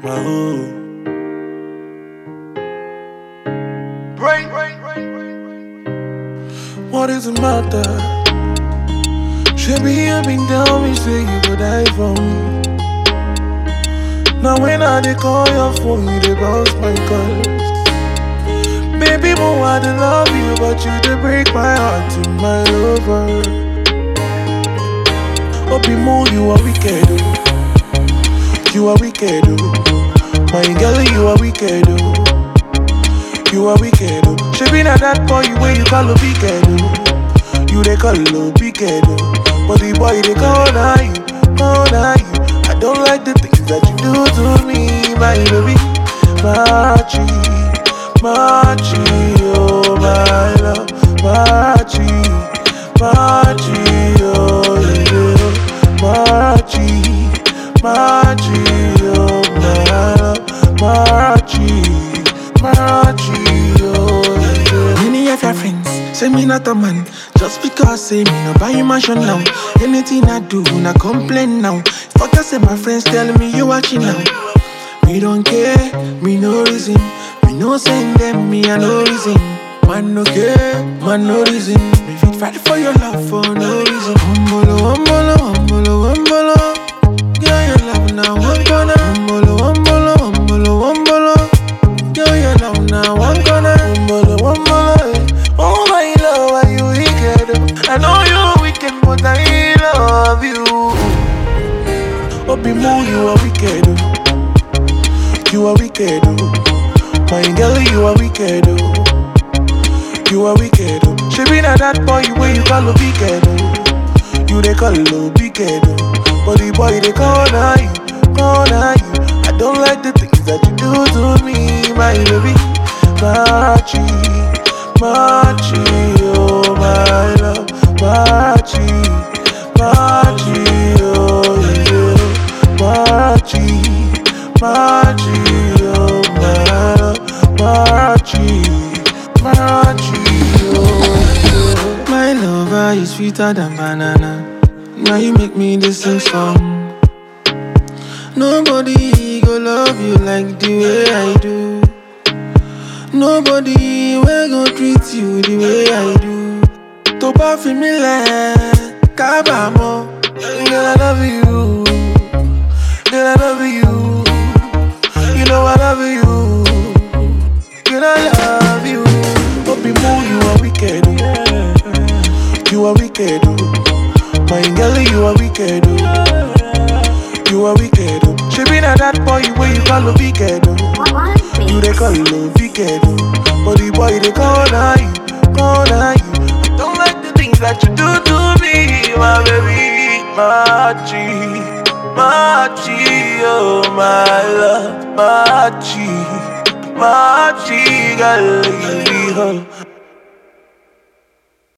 my own. Brain. What is the matter? Should be up and down, me say you go die for me. Now when I dey call your phone, you dey bounce my calls. Baby, more I dey love you, but you dey break my heart to my lover. Obi Mo, you are wicked, oh. You are wicked, oh. My girl, you are wicked, oh. You are wicked, oh. She be not that boy you way you call a wicked, oh. You they call a wicked, oh. But the boy they call you. I don't like the things that you do to me, my baby. Machi, oh my love. Machi, oh yeah. Machi, oh my love. Machi, oh yeah. Many of your friends say me not a man, just because say me no buy mansion now. Anything I do, na complain now. Fuck I say my friends telling me you watching now. Me don't care, me no reason. Me no send them, me a no reason. Man no care, man no reason. Me fit fight for your love for no reason. Umbolo. Girl, your love now one corner. Umbolo. Girl, your love now one corner. Umbolo. Oh my love, why you wicked? I know you're wicked, but I love you. Obi Mo, you are wicked. You are wicked. My girl, you are wicked. You are wicked. She be not that boy you way you call a wicked. You they call a wicked. But the boy they call you. I don't like the things that you do to me, my baby. Machi, oh my love. Machi, oh yeah. Machi, oh my love. Machi, oh yeah. My lover is sweeter than banana. Now you make me this sing song. Nobody go love you like the way I do. Nobody will go treat you the way I do. To buy for me like Kabamo. Girl, I love you. Girl, I love you. You know I love you. Girl, I love you. Obi Mo, you are wicked. You are wicked. My girl, you are wicked. You are wicked. She be not that boy you way you call a wicked. You they call a wicked. But the boy they call you. I don't like the things that you do to me, my baby. Machi, oh my love. Machi, girl, you be her.